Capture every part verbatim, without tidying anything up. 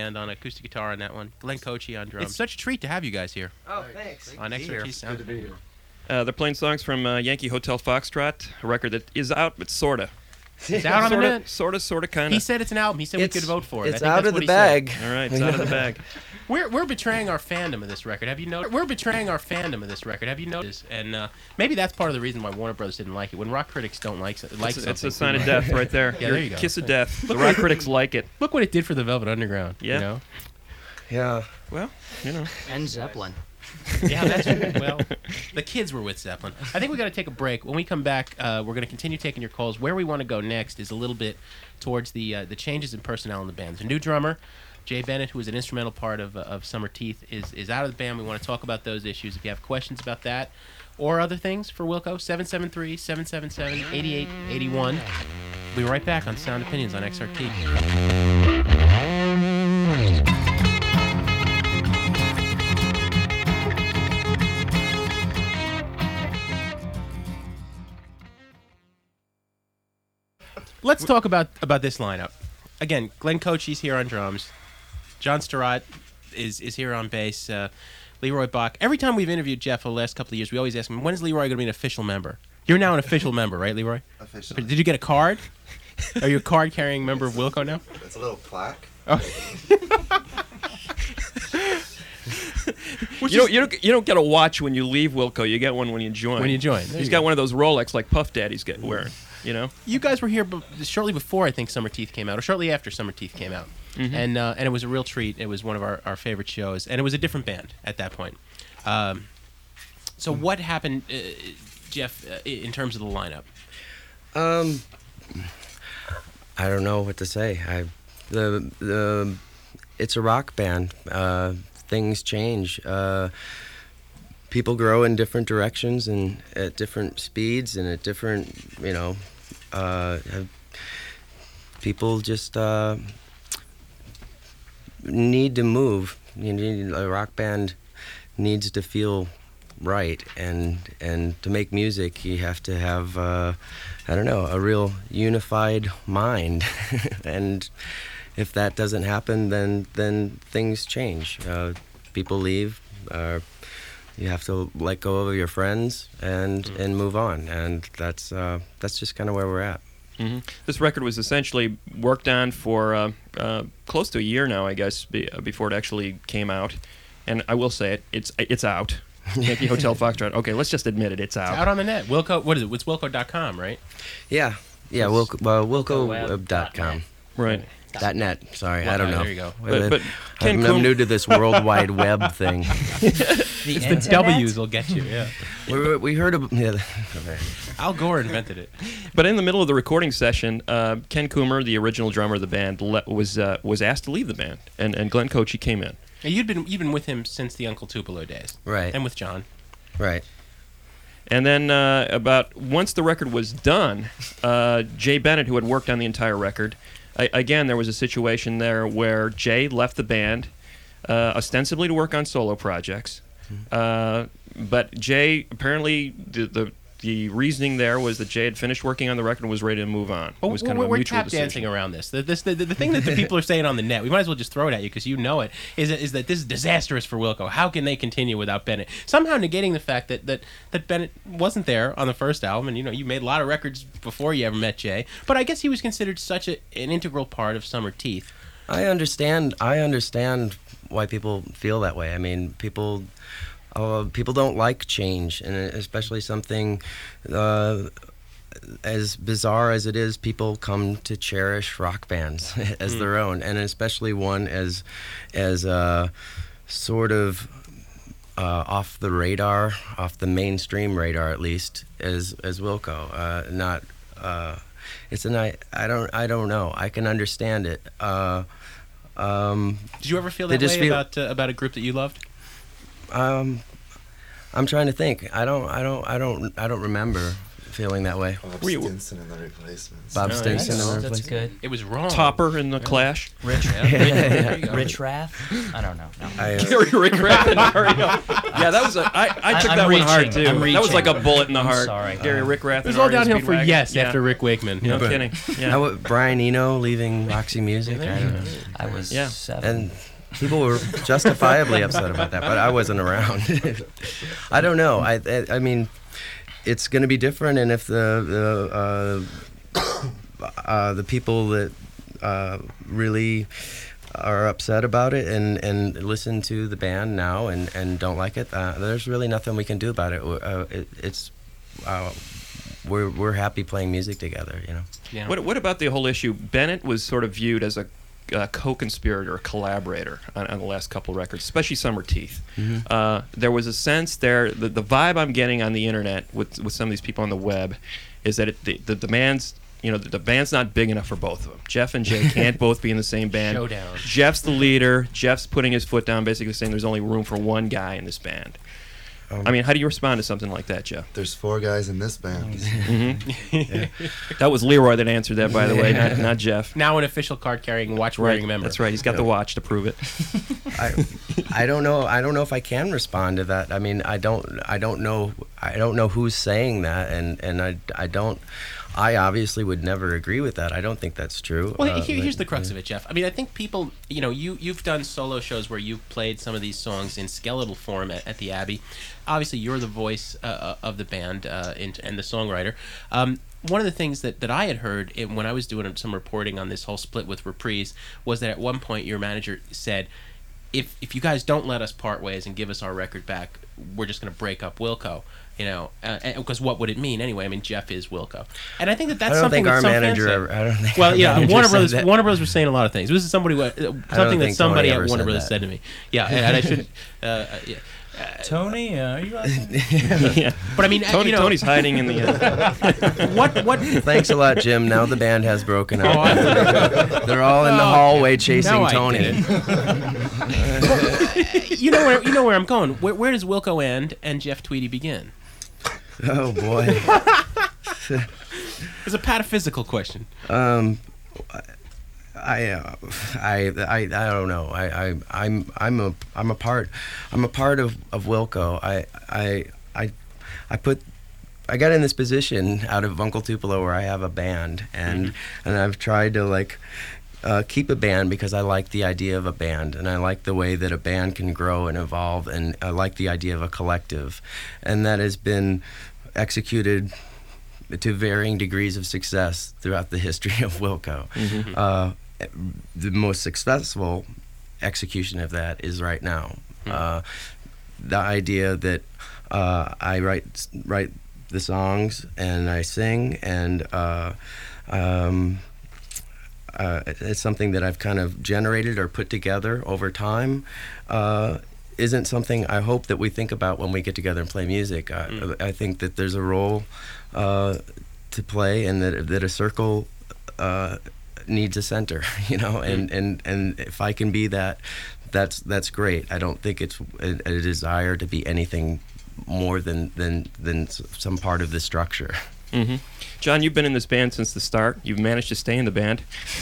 band on acoustic guitar on that one. Glenn Cochi on drums. It's such a treat to have you guys here. Oh, thanks. On X R T Sound. Good to be here. Uh, they're playing songs from uh, Yankee Hotel Foxtrot, a record that is out, but sorta. It's out on the sorta, net. sorta, sorta, kinda. He said it's an album. He said It's- we could vote for it. It's I think out that's of what the he said. bag. All right, it's out of the bag. We're we're betraying our fandom of this record. Have you noticed? We're betraying our fandom of this record. Have you noticed? And uh, maybe that's part of the reason why Warner Brothers didn't like it. When rock critics don't like so- like It's, something, it's a sign of death right there. Yeah, there you go. Kiss of death. The rock critics like it. Look what it did for the Velvet Underground. Yeah. You know? Yeah. Well, you know. And Zeppelin. Yeah, that's well. The kids were with Zeppelin. I think we got to take a break. When we come back, uh, we're going to continue taking your calls. Where we want to go next is a little bit towards the uh, the changes in personnel in the band. There's a new drummer, Jay Bennett, who was an instrumental part of uh, of Summer Teeth, is is out of the band. We want to talk about those issues. If you have questions about that or other things for Wilco, seven seven three, seven seven seven, eight eight eight one. We'll be right back on Sound Opinions on X R T. Let's talk about, about this lineup. Again, Glenn Cochi's here on drums. John Stirratt is, is here on bass. Uh, Leroy Bach. Every time we've interviewed Jeff for the last couple of years, we always ask him, when is Leroy going to be an official member? You're now an official member, right, Leroy? Officially. Did you get a card? Are you a card-carrying member of Wilco now? It's a little plaque. Oh. You don't, you don't, you don't get a watch when you leave Wilco. You get one when you join. When you join. There He's you got go. one of those Rolex like Puff Daddy's get wearing. You know. You guys were here b- shortly before I think Summer Teeth came out, or shortly after Summer Teeth came out, Mhm. and uh, and it was a real treat. It was one of our, our favorite shows, and it was a different band at that point. Um, so what happened, uh, Jeff, uh, in terms of the lineup? Um, I don't know what to say. I the the it's a rock band. Uh, things change. Uh, people grow in different directions and at different speeds and at different, you know, uh, have- people just uh, need to move. You need a rock band needs to feel right, and and to make music you have to have uh, I don't know, a real unified mind. And if that doesn't happen, then then things change. Uh, people leave. Uh, you have to let go of your friends and Mm. and move on, and that's uh, that's just kind of where we're at. hmm This record was essentially worked on for uh, uh, close to a year now, I guess, be, uh, before it actually came out. And I will say it, it's it's out. Yankee Hotel Foxtrot. Okay, let's just admit it. It's out. It's out on the net. Wilco, what is it? It's Wilco dot com, right? Yeah, yeah. Wilco, well, Wilco Wilco Web dot com. Right. Dot net. Sorry, Well, I don't know. there you go. But, but Ken I'm, I'm Coom- new to this World Wide Web thing. The The W's will get you, yeah. we, we heard of yeah. Al Gore invented it. But in the middle of the recording session, uh, Ken Coomer, the original drummer of the band, le- was uh, was asked to leave the band, and, and Glenn Cochi came in. Now, you'd been you've been with him since the Uncle Tupelo days, Right, and with John. right. And then uh, about once the record was done, uh, Jay Bennett, who had worked on the entire record, I, again there was a situation there where Jay left the band, uh, ostensibly to work on solo projects, uh, but Jay apparently the, the the reasoning there was that Jay had finished working on the record and was ready to move on. Well, it was kind we're, of a we're mutual tap decision. dancing around this. The, this the, the, the thing that the people are saying on the net, we might as well just throw it at you because you know it, is, is that this is disastrous for Wilco. How can they continue without Bennett? Somehow negating the fact that, that, that Bennett wasn't there on the first album, and you know you made a lot of records before you ever met Jay, but I guess he was considered such a, an integral part of Summer Teeth. I understand. I understand why people feel that way. I mean, people, uh, people don't like change, and especially something uh, as bizarre as it is. People come to cherish rock bands as Mm. their own, and especially one as, as uh, sort of uh, off the radar, off the mainstream radar at least, as as Wilco. Uh, not. Uh, It's an I, I don't I don't know. I can understand it. Uh, um, Did you ever feel They that just way feel- about uh, about a group that you loved? um, I'm trying to think. I don't I don't I don't I don't remember feeling that way. Bob Were you- Stinson and the Replacements. Bob Oh, Stinson That's, and the that's Replacements. good. It was wrong. Topper in the Clash. Rich, There you go. Rich Raff? I don't know. No. I, uh, Gary Rick Raff and R E O. Yeah, that was a. I, I took I'm that one hard reaching. too. I'm That was like a reaching. bullet in the I'm heart. sorry. Gary Rick Raff. It was and all R E O downhill for Speedwagon. yes Yeah. after Rick Wakeman. No But- kidding. Yeah. how about Brian Eno leaving Roxy Music? I don't know. I was Yeah. seven. And people were justifiably upset about that, but I wasn't around. I don't know. I, I I mean, it's going to be different, and if the the uh, uh, the people that uh, really are upset about it and, and listen to the band now and, and don't like it, uh, there's really nothing we can do about it. Uh, it it's uh, we're we're happy playing music together, you know. Yeah. What What about the whole issue? Bennett was sort of viewed as a uh, co-conspirator, a collaborator on, on the last couple records, especially Summer Teeth. Mm-hmm. Uh, there was a sense there. The, the vibe I'm getting on the internet with with some of these people on the web is that it, the, the the band's you know the, the band's not big enough for both of them. Jeff and Jay can't both be in the same band. Showdown. Jeff's the leader. Jeff's putting his foot down, basically saying there's only room for one guy in this band. Um, I mean, how do you respond to something like that, Jeff? There's four guys in this band. Mm-hmm. That was Leroy that answered that, by the way, not, not Jeff. Now an official card-carrying, watch-wearing member. That's right. He's got the watch to prove it. I, I don't know. I don't know if I can respond to that. I mean, I don't. I don't know. I don't know who's saying that, and and I, I don't. I obviously would never agree with that. I don't think that's true. Well, Uh, here, here's the but- crux of it, Jeff. I mean, I think people, you know, you you've done solo shows where you've played some of these songs in skeletal form at, at the Abbey. Obviously, you're the voice uh, of the band uh, and, and the songwriter. Um, one of the things that, that I had heard in, when I was doing some reporting on this whole split with Reprise was that at one point your manager said, if if you guys don't let us part ways and give us our record back, we're just going to break up Wilco. You know, because uh, what would it mean anyway? I mean, Jeff is Wilco, and I think that that's I don't something think that our some fans manager say. ever. I don't think. Well, our yeah, manager Warner said Brothers. that. Warner Brothers was saying a lot of things. This is somebody, uh, something that think somebody Tony at ever Warner said Brothers that. said to me. Yeah, and I should. Uh, uh, yeah. Tony, uh, are you out there? Yeah. But I mean, Tony, you know, Tony's hiding in the. Uh, what what? Thanks a lot, Jim. Now the band has broken up. Oh, I- They're all in the Oh, hallway chasing now I Tony. get it. you know where you know where I'm going. Where, where does Wilco end and Jeff Tweedy begin? Oh boy. It's a pataphysical question. Um, I, uh, I, I, I don't know. I, I, I'm, I'm a, I'm a part, I'm a part of, of Wilco. I, I, I, I put, I got in this position out of Uncle Tupelo where I have a band, and mm-hmm. and I've tried to like. Uh, keep a band because I like the idea of a band, and I like the way that a band can grow and evolve, and I like the idea of a collective, and that has been executed to varying degrees of success throughout the history of Wilco. Mhm. Uh, the most successful execution of that is right now. Mm-hmm. Uh, the idea that uh, I write write the songs and I sing, and uh, um, Uh, it's something that I've kind of generated or put together over time. Uh, isn't something I hope that we think about when we get together and play music. I, Mm. I think that there's a role uh, to play, and that that a circle uh, needs a center, you know. And, Mm. and, and if I can be that, that's that's great. I don't think it's a, a desire to be anything more than than than s- some part of the structure. hmm John, you've been in this band since the start. You've managed to stay in the band.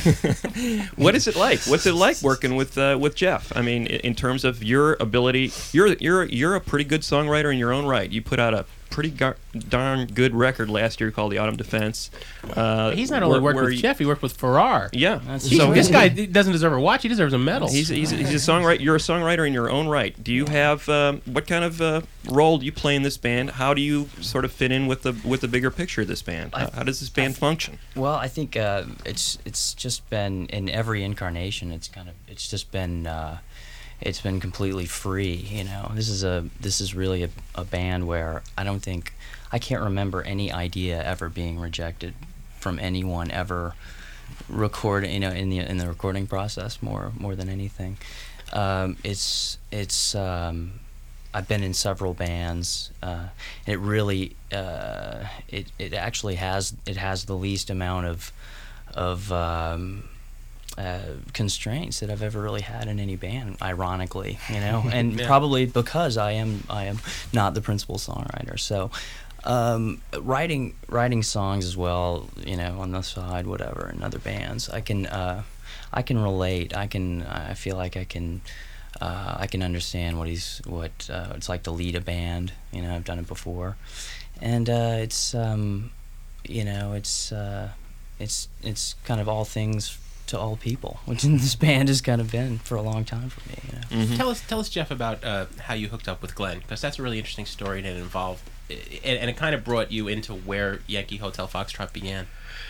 What is it like? What's it like working with uh, with Jeff? I mean, in, in terms of your ability, you're you're you're a pretty good songwriter in your own right. You put out a pretty gar- darn good record last year called The Autumn Defense. Uh, He's not only where- worked where with you- Jeff, he worked with Farrar. Yeah. That's He's- So this guy doesn't deserve a watch. He deserves a medal. He's, he's, he's a songwriter. You're a songwriter in your own right. Do you have um, what kind of uh, role do you play in this band? How do you sort of fit in with the with the bigger picture of this band? How, how does this band function? Well, I think uh, it's it's just been in every incarnation. It's kind of it's just been uh, it's been completely free. You know, this is a this is really a, a band where I don't think I can't remember any idea ever being rejected from anyone ever record. You know, in the in the recording process more more than anything. Um, it's it's. Um, I've been in several bands. Uh, and it really, uh, it it actually has it has the least amount of of um, uh, constraints that I've ever really had in any band. Ironically, you know, and Yeah. probably because I am I am not the principal songwriter. So Um, writing writing songs as well, you know, on the side, whatever, in other bands. I can uh, I can relate. I can. I feel like I can. Uh, I can understand what he's what uh, it's like to lead a band. You know, I've done it before, and uh, it's um, you know, it's uh, it's it's kind of all things to all people, which this band has kind of been for a long time for me. You know? Mm-hmm. Tell us, tell us, Jeff, about uh, how you hooked up with Glenn, because that's a really interesting story, and it involved, and, and it kind of brought you into where Yankee Hotel Foxtrot began.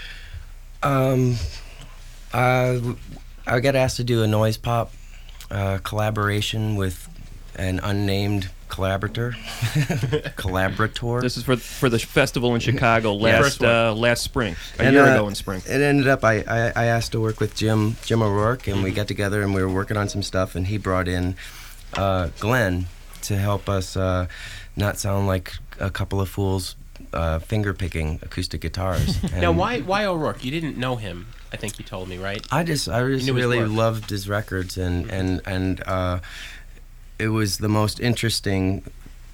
Um, uh, I got asked to do a noise pop uh, collaboration with an unnamed collaborator. collaborator. This is for for the festival in Chicago Yeah. last First one. uh, last spring, a And, year uh, ago in spring. It ended up I, I, I asked to work with Jim Jim O'Rourke, and we got together and we were working on some stuff, and he brought in uh, Glenn to help us uh, not sound like a couple of fools uh, finger picking acoustic guitars. Now, And why why O'Rourke? You didn't know him, I think you told me, right? I just I just knew his really work. loved his records, and and and uh, it was the most interesting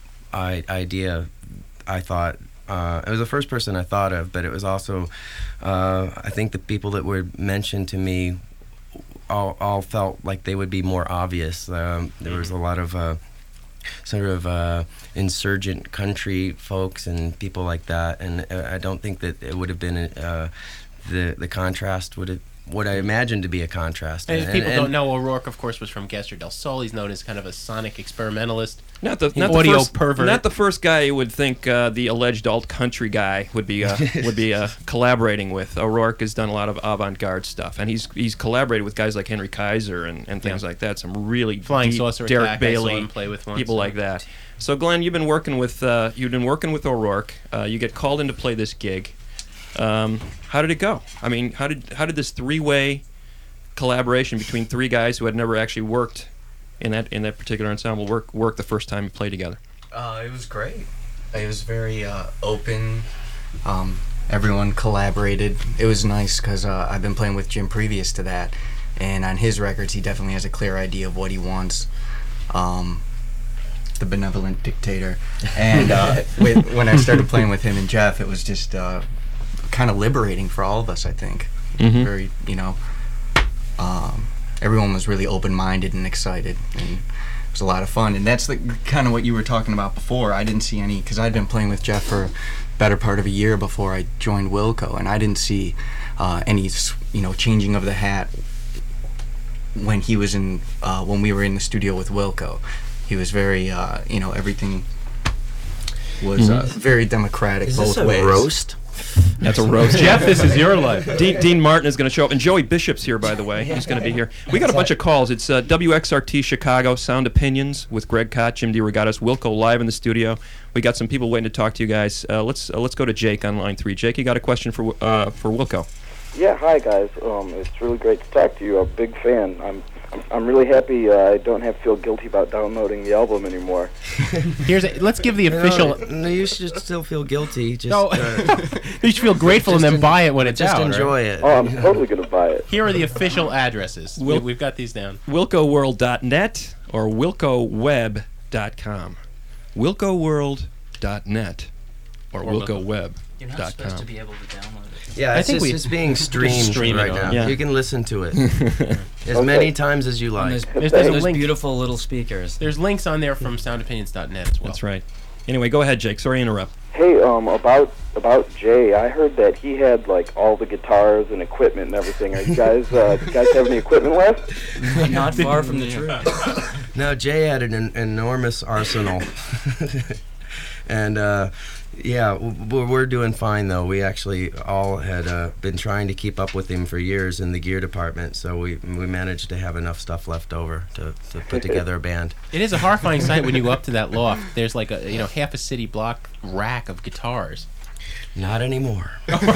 I- idea. I thought uh, it was the first person I thought of, but it was also uh, I think the people that were mentioned to me all, all felt like they would be more obvious. Um, there was a lot of uh, sort of uh, insurgent country folks and people like that, and uh, I don't think that it would have been uh, the the contrast would have. What I imagined to be a contrast. And if And- people and- don't know, O'Rourke, of course, was from Gester del Sol. He's known as kind of a sonic experimentalist. Not the An not the audio first, pervert. Not the first guy you would think uh, the alleged alt country guy would be uh, would be uh, collaborating with. O'Rourke has done a lot of avant-garde stuff, and he's he's collaborated with guys like Henry Kaiser and, and things Yeah. like that. Some really Flying deep Saucer Derek Attack, I saw Bailey him play with once, people so. like that. So Glenn, you've been working with uh, you've been working with O'Rourke. Uh, you get called in to play this gig. Um, how did it go? I mean, how did how did this three-way collaboration between three guys who had never actually worked in that in that particular ensemble work work the first time you played together? Uh, it was great. It was very uh, open. Um, everyone collaborated. It was nice because uh, I've been playing with Jim previous to that, and on his records, he definitely has a clear idea of what he wants. Um, the benevolent dictator. And uh, with, when I started playing with him and Jeff, it was just uh, kind of liberating for all of us, I think. Mhm. Very, you know, um, everyone was really open-minded and excited, and it was a lot of fun. And that's the kind of what you were talking about before. I didn't see any, because I'd been playing with Jeff for a better part of a year before I joined Wilco, and I didn't see uh, any, s- you know, changing of the hat when he was in, uh, when we were in the studio with Wilco. He was very, uh, you know, everything was uh, very democratic Is both this a ways. roast? That's a roast. Jeff, this is your life. Dean, Dean Martin is going to show up, and Joey Bishop's here, by the way. He's going to be here. We got a bunch of calls. It's uh, W X R T Chicago Sound Opinions with Greg Cott, Jim DeRogatis, Wilco live in the studio. We got some people waiting to talk to you guys. Uh, let's uh, let's go to Jake on line three. Jake, you got a question for uh, for Wilco? Yeah, hi guys. Um, it's really great to talk to you. I'm a big fan. I'm I'm, I'm really happy uh, I don't have to feel guilty about downloading the album anymore. Here's a, let's give the official. No, no, you should still feel guilty. Just, No, uh, you should feel grateful and just then en- buy it when it's just out. enjoy right? it. Oh, I'm totally gonna buy it. Here are the official addresses. We, Wil- we've got these down. Wilco World dot net or Wilco Web dot com. Wilco World dot net or, Or Wilco Wilco. Web You're not dot supposed com. to be able to download it. Yeah, I it's think just we- it's being streamed stream it right on. now. Yeah. You can listen to it as Okay. many times as you And like. those, There's- those, there's a those link. beautiful little speakers. There's links on there from sound opinions dot net as well. That's right. Anyway, go ahead, Jake. Sorry to interrupt. Hey, um, about about Jay, I heard that he had like all the guitars and equipment and everything. Are you guys uh, you guys have any equipment left? Not far from the truth. No, Jay had an, en- enormous arsenal, and uh, yeah, w- w- we're doing fine though. We actually all had uh, been trying to keep up with him for years in the gear department, so we we managed to have enough stuff left over to, to put together a band. It is a horrifying sight when you go up to that loft. There's like a you know half a city block rack of guitars. Not anymore.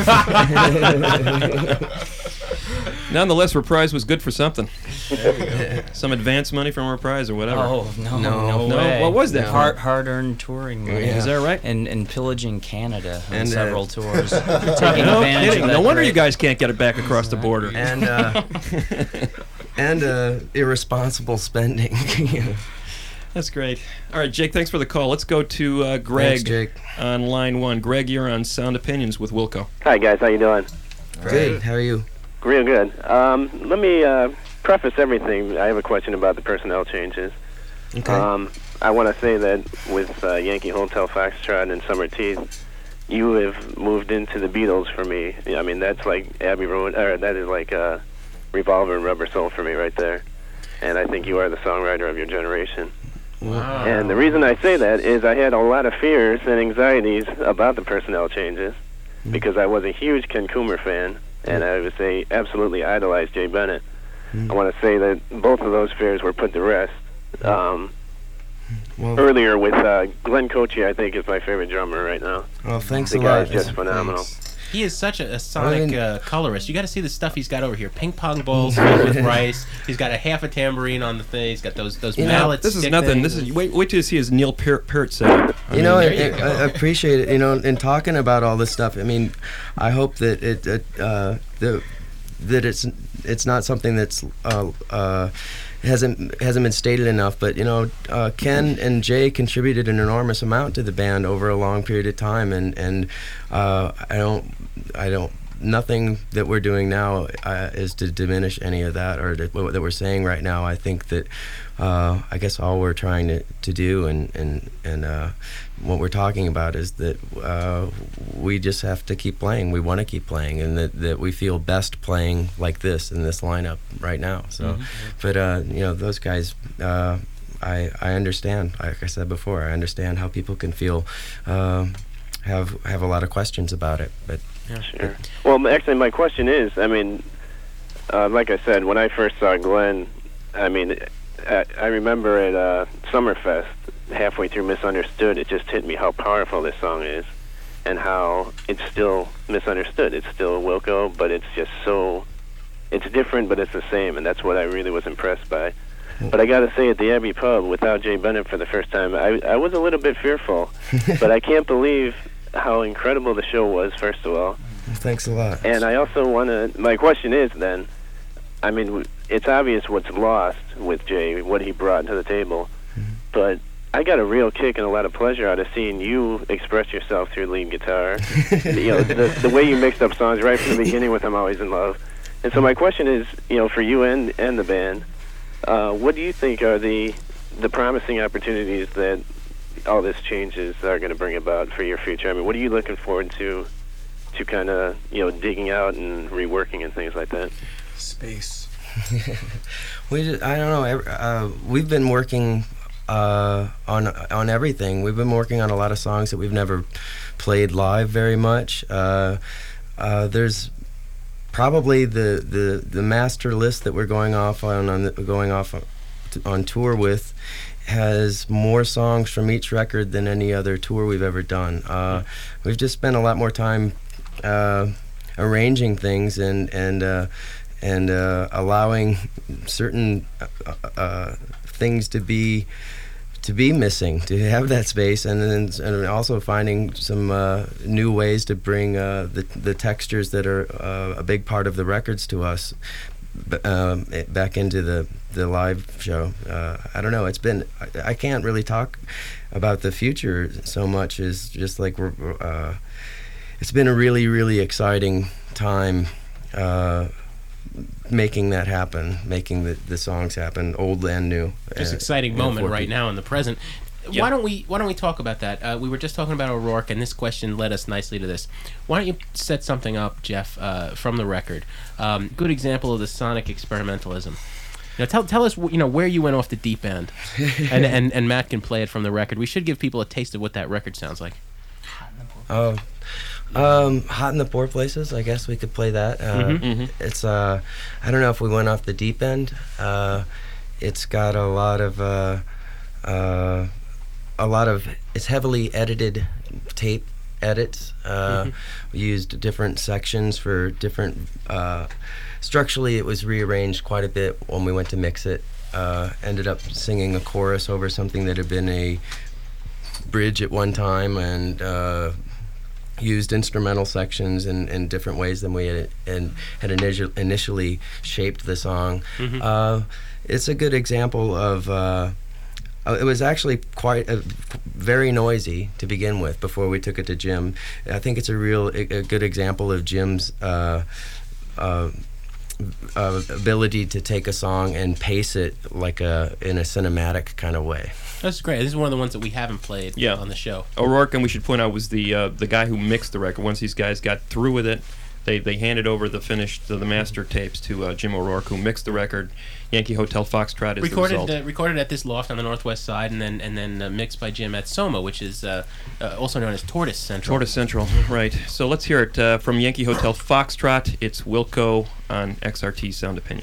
Nonetheless, Reprise was good for something. Some advance money from Reprise or whatever. Oh no, No. no, No, way. what was that for? Hard, hard-earned touring money. Yeah. Is that right? And and pillaging Canada on And, uh, several tours. Taking No advantage kidding. of that No wonder great- you guys can't get it back across the border. and uh, and uh, irresponsible spending. That's great. All right, Jake, thanks for the call. Let's go to uh, Greg Thanks, Jake. on line one. Greg, you're on Sound Opinions with Wilco. Hi guys, how you doing? Good. How are you? Real good. Um, let me uh, preface everything. I have a question about the personnel changes. Okay. Um, I want to say that with uh, Yankee Hotel Foxtrot and Summer Teeth, you have moved into the Beatles for me. I mean, that's like Abbey Road, or that is like uh, Revolver and Rubber Soul for me right there. And I think you are the songwriter of your generation. Wow. And the reason I say that is I had a lot of fears and anxieties about the personnel changes Mm. because I was a huge Ken Coomer fan, and I would say absolutely idolized Jay Bennett. Mm. I want to say that both of those fears were put to rest. Um, Well, earlier with uh, Glenn Cochi, I think is my favorite drummer right now. well, thanks The a lot. guy's just phenomenal. He is such a, a sonic I mean- uh, colorist. You got to see the stuff he's got over here. Ping pong balls filled with rice. He's got a half a tambourine on the thing. He's got those those You know, mallet This is stick nothing. things. This is wait. Wait till you see his Neil Peart, Peart setup. I You know, mean, I, there you I, I go. appreciate it. You know, in talking about all this stuff, I mean, I hope that it, it uh, the, that it's it's not something that's uh, uh, hasn't hasn't been stated enough. But you know, uh, Ken and Jay contributed an enormous amount to the band over a long period of time, and and uh, I don't I don't. Nothing that we're doing now uh, is to diminish any of that, or to, what that we're saying right now. I think that uh, I guess all we're trying to, to do and and and uh, what we're talking about is that uh, we just have to keep playing. We want to keep playing, and that, that we feel best playing like this in this lineup right now. So, Mm-hmm. but uh, you know, those guys. Uh, I I understand. Like I said before, I understand how people can feel. Uh, have have a lot of questions about it, but. Sure. Well, actually, my question is, I mean, uh, like I said, when I first saw Glenn, I mean, I, I remember at uh, Summerfest, halfway through Misunderstood, it just hit me how powerful this song is and how it's still misunderstood. It's still Wilco, but it's just so, it's different, but it's the same, and that's what I really was impressed by. But I got to say, at the Abbey Pub, without Jay Bennett for the first time, I, I was a little bit fearful, but I can't believe how incredible the show was, first of all. Thanks a lot. And I also want to, my question is then, I mean, w- it's obvious what's lost with Jay, what he brought to the table, Mm-hmm. but I got a real kick and a lot of pleasure out of seeing you express yourself through lead guitar. You know, the, the way you mixed up songs right from the beginning with I'm Always in Love. And so my question is, you know, for you and, and the band, uh, what do you think are the the promising opportunities that all this changes are going to bring about for your future? I mean, what are you looking forward to, to kind of, you know, digging out and reworking and things like that? Space. we just, I don't know. ev- Uh, we've been working uh, on on everything. We've been working on a lot of songs that we've never played live very much. Uh, uh, there's probably the, the, the master list that we're going off on, on the, going off on, on tour with has more songs from each record than any other tour we've ever done. Uh, we've just spent a lot more time uh, arranging things and and uh, and uh, allowing certain uh, uh, things to be to be missing, to have that space, and then and also finding some uh, new ways to bring uh, the the textures that are uh, a big part of the records to us. B- um, it- back into the the live show. Uh, I don't know. It's been. I, I can't really talk about the future so much as just like we're. Uh, it's been a really really exciting time uh, making that happen, making the, the songs happen, old and new. Just Uh, exciting you know, moment for right people. now in the present. Yeah. Why don't we Why don't we talk about that? Uh, we were just talking about O'Rourke, and this question led us nicely to this. Why don't you set something up, Jeff, uh, from the record? Um, good example of the sonic experimentalism. Now, tell tell us you know where you went off the deep end, and, and and Matt can play it from the record. We should give people a taste of what that record sounds like. Oh, um, Hot in the Poor Places. I guess we could play that. Uh, Mhm. Mhm. It's uh, I don't know if we went off the deep end. Uh, it's got a lot of uh, uh, a lot of. It's heavily edited tape edits. Uh, Mhm. We used different sections for different. Uh, structurally, it was rearranged quite a bit when we went to mix it. Uh, ended up singing a chorus over something that had been a bridge at one time, and uh, used instrumental sections in, in different ways than we had, and had initial, initially shaped the song. Mhm. Uh, it's a good example of uh, Uh, it was actually quite uh, very noisy to begin with before we took it to Jim. I think it's a real a, a good example of Jim's uh, uh, uh, ability to take a song and pace it like a in a cinematic kind of way. That's great. This is one of the ones that we haven't played Yeah. on the show. O'Rourke, and we should point out, was the uh, the guy who mixed the record. Once these guys got through with it, they they handed over the finished the, the master tapes to uh, Jim O'Rourke, who mixed the record. Yankee Hotel Foxtrot is the Recorded result. uh, recorded at this loft on the northwest side, and then and then uh, mixed by Jim at Soma, which is uh, uh, also known as Tortoise Central. Tortoise Central, right. So let's hear it uh, from Yankee Hotel Foxtrot. It's Wilco on X R T Sound Opinion.